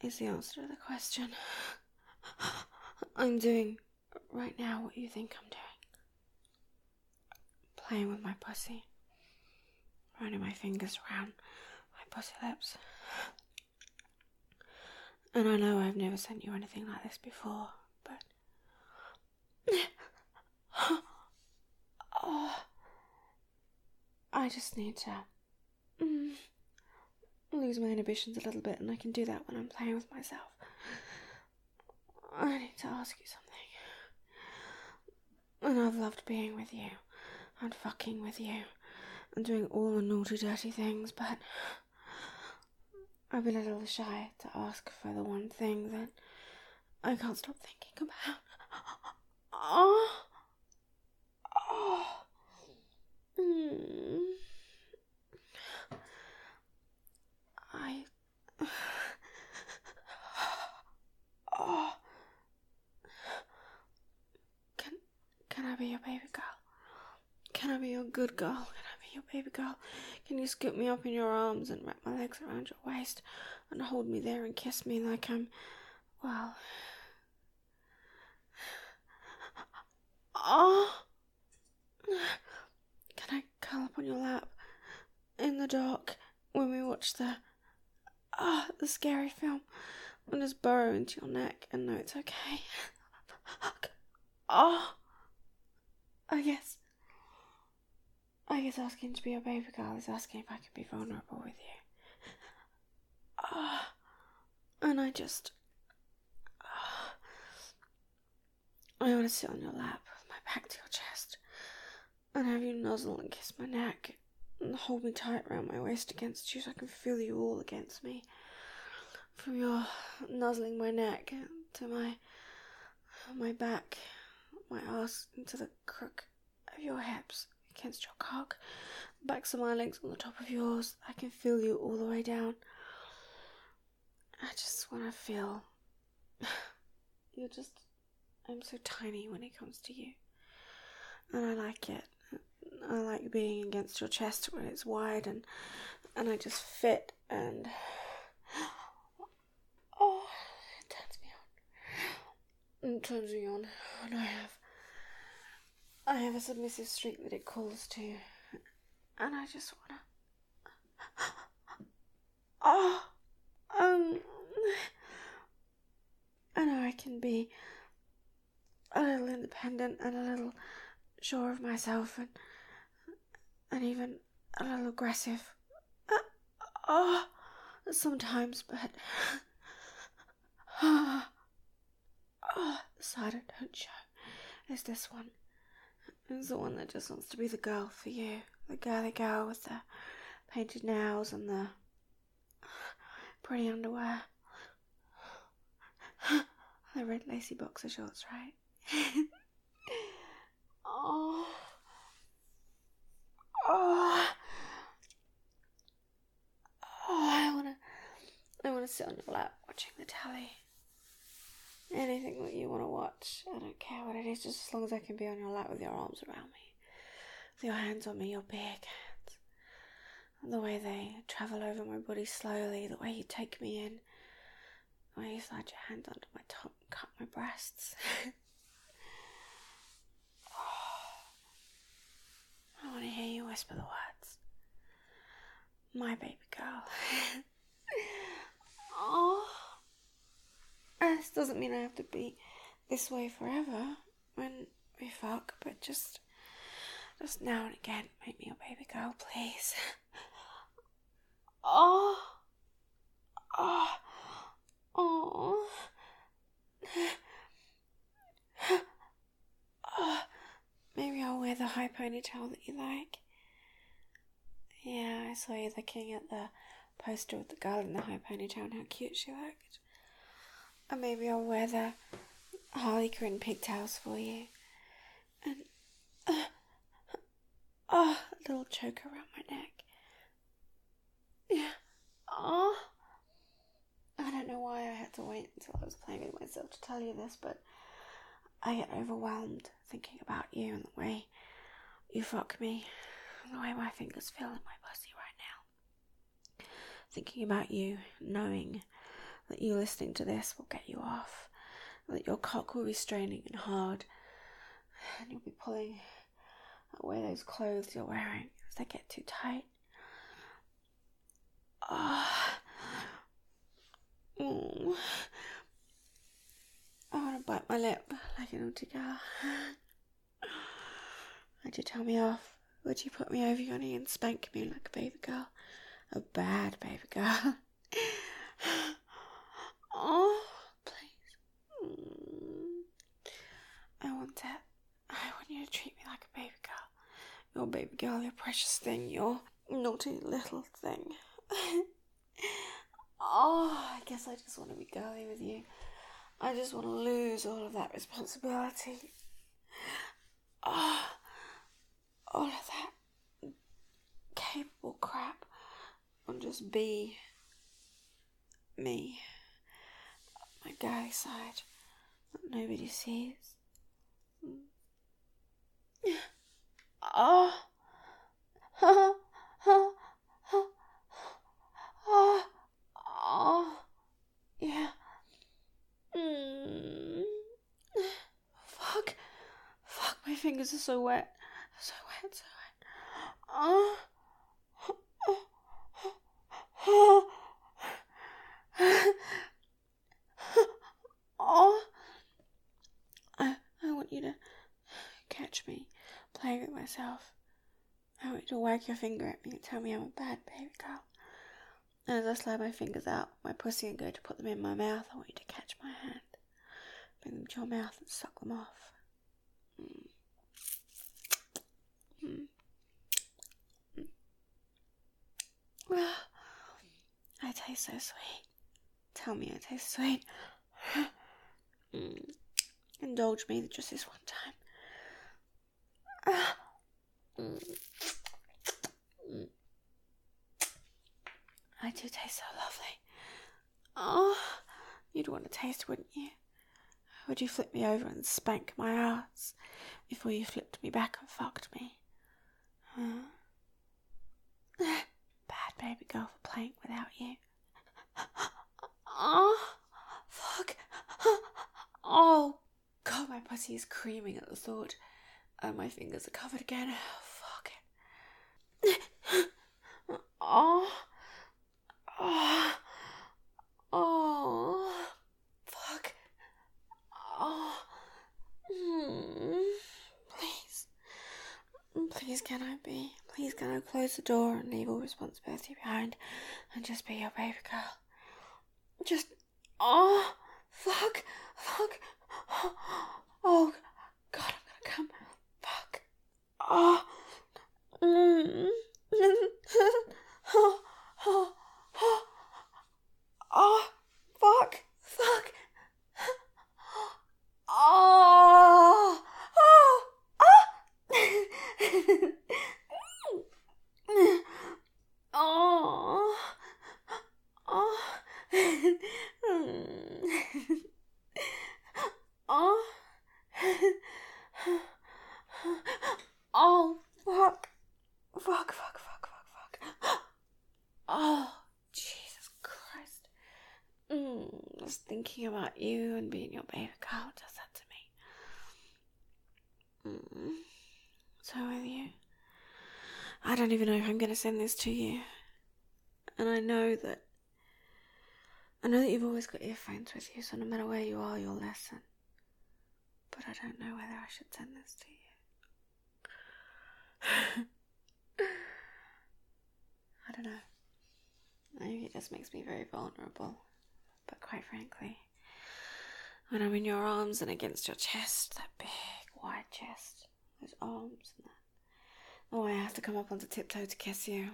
is the answer to the question. I'm doing right now what you think I'm doing. Playing with my pussy. Running my fingers around my pussy lips. And I know I've never sent you anything like this before, but... I just need to lose my inhibitions a little bit, and I can do that when I'm playing with myself. I need to ask you something. And I've loved being with you, and fucking with you, and doing all the naughty, dirty things, but I've been a little shy to ask for the one thing that I can't stop thinking about. Can I be your baby girl? Can I be your good girl? Can I be your baby girl? Can you scoop me up in your arms and wrap my legs around your waist and hold me there and kiss me like I'm, well... Can I curl up on your lap in the dark when we watch the scary film and just burrow into your neck and know it's okay? I guess asking to be a baby girl is asking if I can be vulnerable with you. And I want to sit on your lap with my back to your chest and have you nuzzle and kiss my neck and hold me tight around my waist against you so I can feel you all against me. From your nuzzling my neck to my back, my ass into the crook of your hips against your cock, backs of my legs on the top of yours. I can feel you all the way down. I just want to feel... I'm so tiny when it comes to you. And I like it. I like being against your chest when it's wide and I just fit and... it turns me on. It turns me on. And I have a submissive streak that it calls to. And I just wanna... I know I can be a little independent and a little sure of myself and even a little aggressive. Sometimes, but the side I don't show is this one. It's the one that just wants to be the girl for you. The girly girl with the painted nails and the pretty underwear. The red lacy boxer shorts, right? I wanna sit on your lap watching the telly. Anything that you want to watch. I don't care what it is, just as long as I can be on your lap with your arms around me. With your hands on me, your big hands. The way they travel over my body slowly, the way you take me in. The way you slide your hand under my top and cut my breasts. I want to hear you whisper the words. My baby girl. This doesn't mean I have to be this way forever when we fuck, but just now and again, make me your baby girl, please. Maybe I'll wear the high ponytail that you like. Yeah, I saw you looking at the poster with the girl in the high ponytail and how cute she looked. Or maybe I'll wear the Harley Quinn pigtails for you. And a little choker around my neck. Yeah. I don't know why I had to wait until I was playing with myself to tell you this, but I get overwhelmed thinking about you and the way you fuck me, and the way my fingers feel in my pussy right now. Thinking about you, knowing that you listening to this will get you off, that your cock will be straining and hard, and you'll be pulling away those clothes you're wearing as they get too tight. Oh. I want to bite my lip like an naughty girl. Would you tell me off? Would you put me over your knee and spank me like a baby girl? A bad baby girl. Oh, please. I want it. I want you to treat me like a baby girl. Your baby girl, your precious thing, your naughty little thing. I guess I just want to be girly with you. I just want to lose all of that responsibility. All of that capable crap. And just be me. My girly side that nobody sees. Yeah. Fuck, my fingers are so wet. So wet. I want you to catch me playing with myself. I want you to wag your finger at me and tell me I'm a bad baby girl. And as I slide my fingers out my pussy and go to put them in my mouth, I want you to catch my hand, bring them to your mouth and suck them off. I taste so sweet. Tell me I taste sweet. Indulge me just this one time. I do taste so lovely. You'd want to taste, wouldn't you? Would you flip me over and spank my ass before you flipped me back and fucked me? Bad baby girl for playing without you. Fuck. Oh, God, my pussy is creaming at the thought. And my fingers are covered again. Fuck it. Fuck. Please can I close the door and leave all responsibility behind and just be your baby girl? Just, fuck. Oh, God, I'm gonna come. Fuck. Fuck. Fuck. Oh, Jesus Christ. Just thinking about you and being your baby girl does that to me. So with you, I don't even know if I'm going to send this to you. And I know that you've always got earphones with you, so no matter where you are, you'll listen. But I don't know whether I should send this to you. I don't know. Maybe it just makes me very vulnerable. But quite frankly, when I'm in your arms and against your chest, that big, wide chest, those arms and that, oh, I have to come up onto tiptoe to kiss you.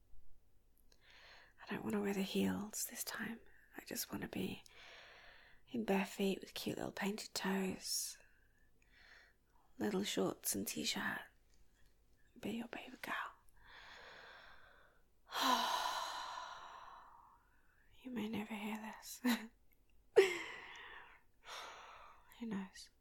I don't want to wear the heels this time. I just want to be in bare feet with cute little painted toes, little shorts and t-shirt, be your baby girl. You may never hear this. Who knows?